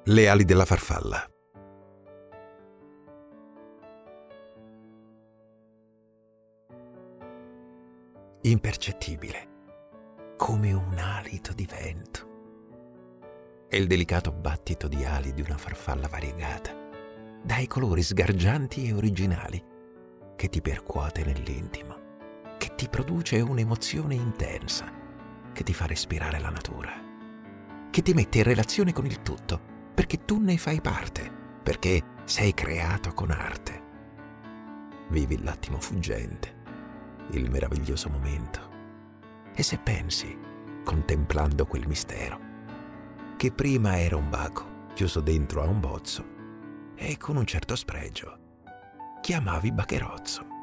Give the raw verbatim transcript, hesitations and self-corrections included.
Le ali della farfalla. Impercettibile, come un alito di vento. È il delicato battito di ali di una farfalla variegata, dai colori sgargianti e originali, che ti percuote nell'intimo, che ti produce un'emozione intensa, che ti fa respirare la natura, che ti mette in relazione con il tutto, perché tu ne fai parte, perché sei creato con arte. Vivi l'attimo fuggente, il meraviglioso momento, e se pensi, contemplando quel mistero, che prima era un baco chiuso dentro a un bozzo e con un certo spregio chiamavi Bacherozzo.